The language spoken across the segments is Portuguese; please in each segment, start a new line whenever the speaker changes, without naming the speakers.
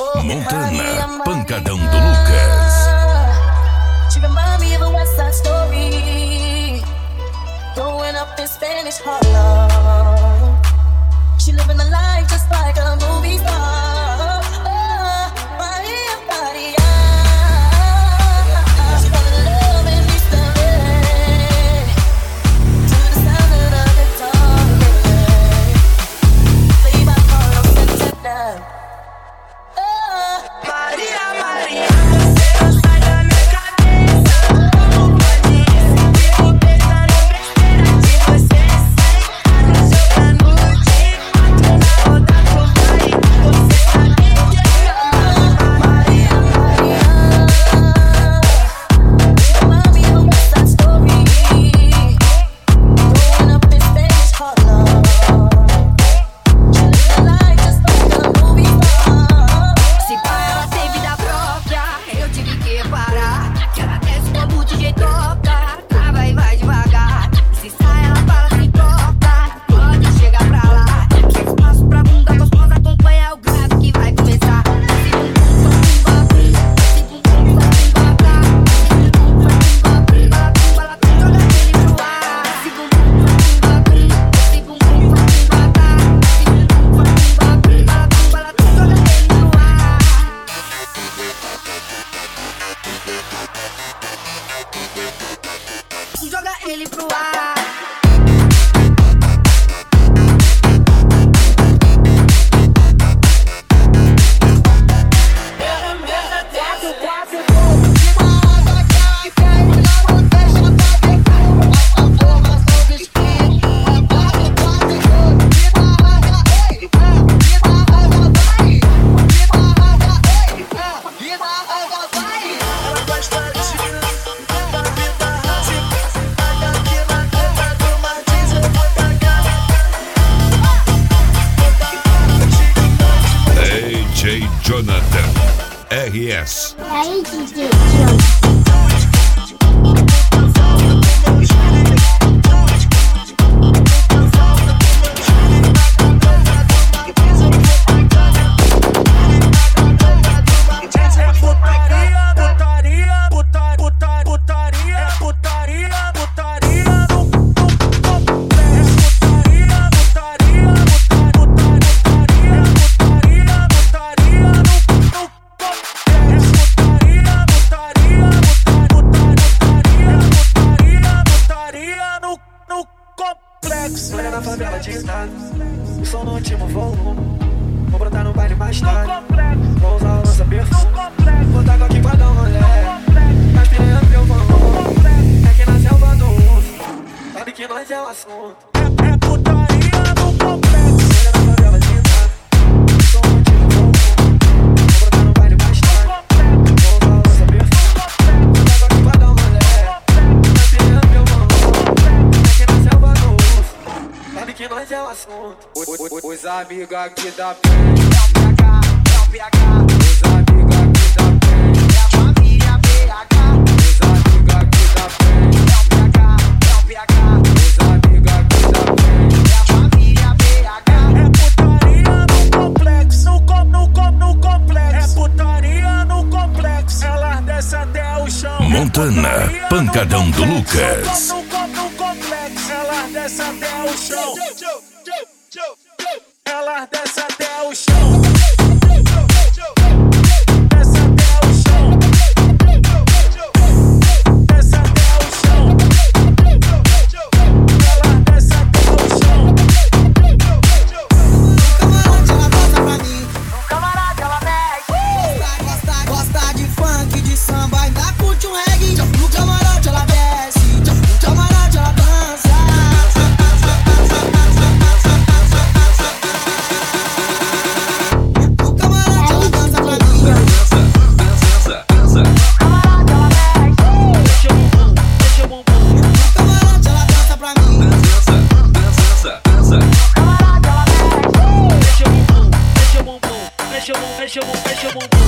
Montana, pancadão do Lucas.
She remind me of a West Side Story, growing up in Spanish Harlem. She living a life just like a movie star. Oh, Maria, Maria. She fell in love in East LA to the sound of the guitar, played by Carlos Santana. Oh, Maria, Maria. Você não sai da minha cabeça. Não pode isso. Vivo pensando besteira de você. Sai jogando de quatro na roda pro baile. Você sabe que ama. Maria, Maria. Mami, no West Side Story, growing up in Spanish Harlem. She lived a life just like a movie star.
Se pá, ela tem vida própria, eu tive que reparar que ela desce quando o DJ toca, trava e vai devagar. Se sai, ela fala, se toca, pode chegar pra lá. Que espaço pra bunda gostosa, acompanha o grave que vai começar. Joga ele pro ar.
DJ Jonathan, RS.
E aí, DJ Jonathan?
Olha na favela de estado, o som no último volume. Vou brotar no baile mais tarde, vou usar o lança perfume. Vou tacar aqui pra dar um rolê, mas piranha que eu vou. É que na selva do urso, sabe que nós é o assunto. É putaria no complexo. Olha na favela de estado, o som no último volume. Vou brotar no baile mais tarde, vou usar o lança perfume. Vou tacar aqui pra dar um rolê, mas piranha que eu vou. É que na selva do urso, sabe que nós é o assunto. Os amigos aqui da frente, os amigos aqui da frente, é a família BH. Os amigos aqui da frente, os amigos aqui da frente, é a família BH. É putaria no complexo, no complexo. É putaria no complexo. Ela desce até o chão.
Montana, pancadão do Lucas.
No complexo, ela desce até o chão. Ela desce até o chão. Desce até o chão. Desce até o chão. Ela desce até o chão.
No camarada ela desce. Gosta de funk, de samba, ainda curte um reggae. No camarote ela desce, no camarote ela dança. No camarote ela dança pra mim.
Deixa o bumbum.
No camarote ela dança pra mim.
Deixa o bumbum. Deixa o bumbum.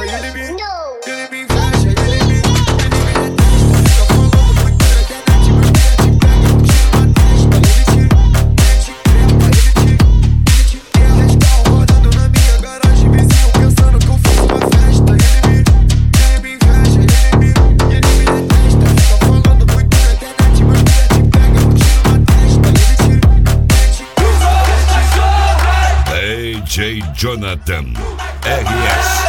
testa, ele me inveja, ele me detesta. Fica falando muito na internet, mas ele te pega um tiro na testa. Ele te trepa, ele te quer. Estão rodando na minha garagem, vizinho pensando que eu fiz uma festa. Ele me inveja, ele me detesta. Fica falando muito na internet, mas ele te pega um tiro na testa. Ele te
DJ Jonathan RS.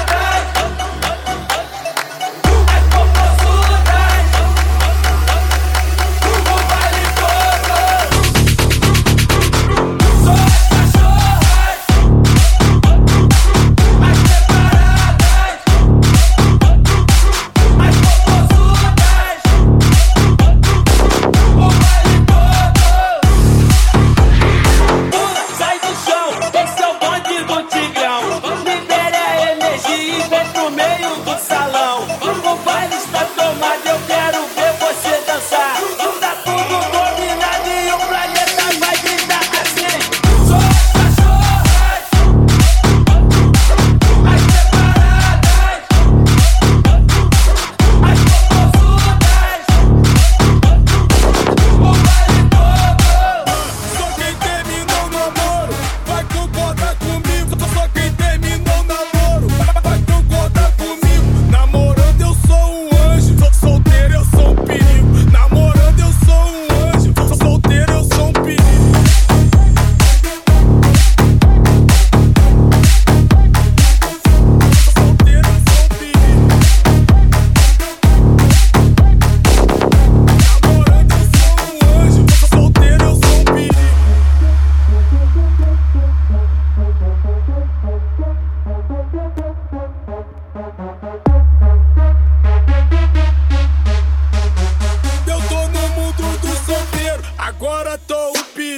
agora tô um perigo.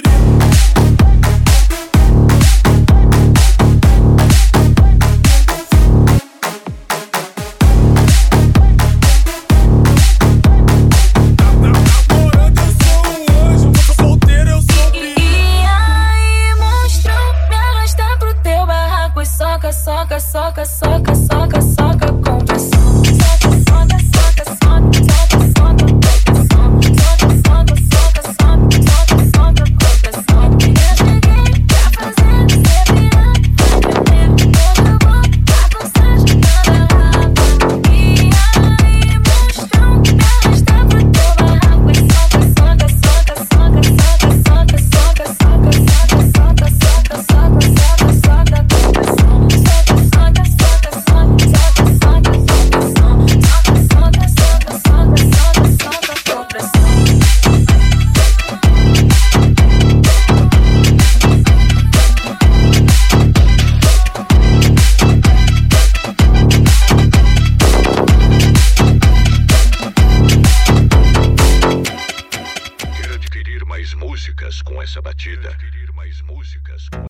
Namorando eu sou um anjo, solteiro eu sou um perigo.
E aí, monstrão, me arrasta pro teu barraco e soca, soca, soca, soca, soca, soca com pressão. Soca, soca, soca, soca, soca, soca com pressão. Soca, soca, soca, soca, soca, soca com pressão. Eu cheguei pra fazer você virar, vai beber todo bom, bagunçar, nada rabo. E aí, monstrão, me arrasta pro teu barraco e soca, soca, soca, soca, soca, soca, soca, soca, soca, soca, soca, soca, soca, soca com pressão. Soca, soca, soca, soca, soca, soca com pressão. Soca, soca, soca, soca, soca, soca com pressão.
Quer adquirir mais músicas com essa batida?